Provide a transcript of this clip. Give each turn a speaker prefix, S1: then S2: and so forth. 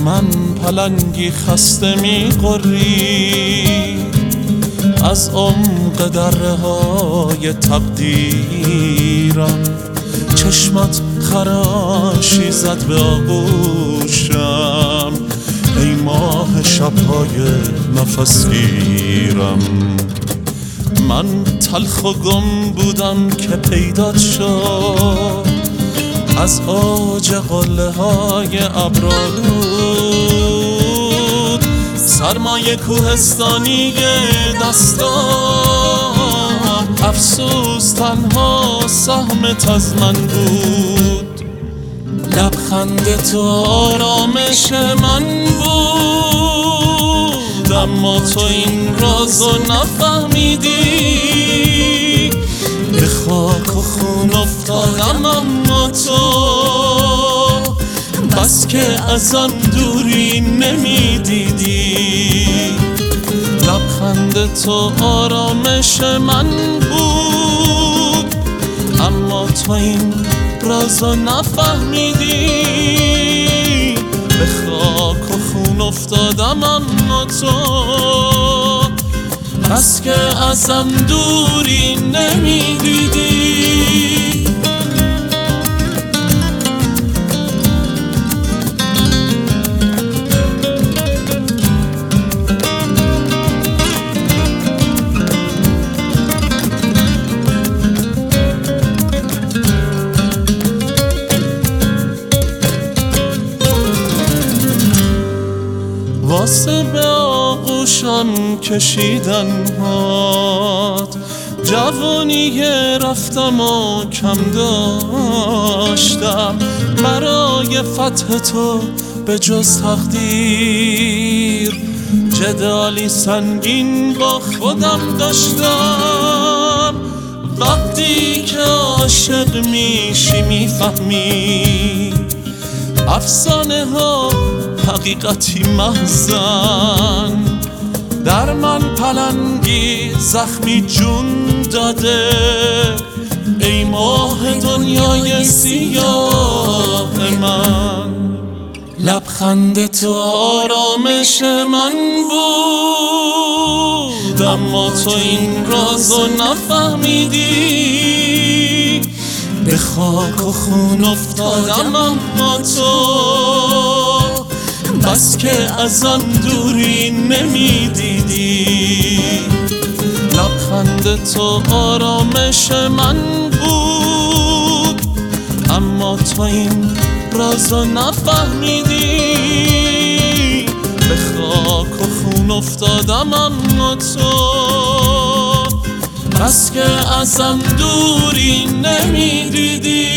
S1: من پلنگی خسته می‌غری از عمق دره های تقدیرم. چشمت خراشی زد به آغوشم ای ماه شب‌های نفسگیرم. من تلخ و گم بودم که پیدات شد از اوج قله های ابرالود. سرمایه کوهستانی دستان افسوس تنها سهمت از من بود. لبخند تو آرامش من بود اما تو این رازو نفهمیدی. به خاک و خون افتادم اما تو بس که ازم دوری نمیدیدی. لبخند تو آرامش من بود اما تو این رازو نفهمیدی. به خاک و خون افتادم اما تو بس که ازم دوری نمیدیدی. واسه به آغوشم کشیدن هات جوانی رفتم و کم داشتم. برای فتح تو به جز تقدیر جدالی سنگین با خودم داشتم. وقتی که عاشق میشی میفهمی افسانه ها حقیقتی محزن. در من پلنگی زخمی جون داده ای ماه دنیای سیاه من. لبخند تو آرامش من بود اما تو این رازو نفهمیدی. به خاک و خون افتادم اما تو بس که ازم دوری نمیدیدی. لبخند تو آرامش من بود اما تو این رازو نفهمیدی. به خاک و خون افتادم اما تو بس که ازم دوری نمیدیدی.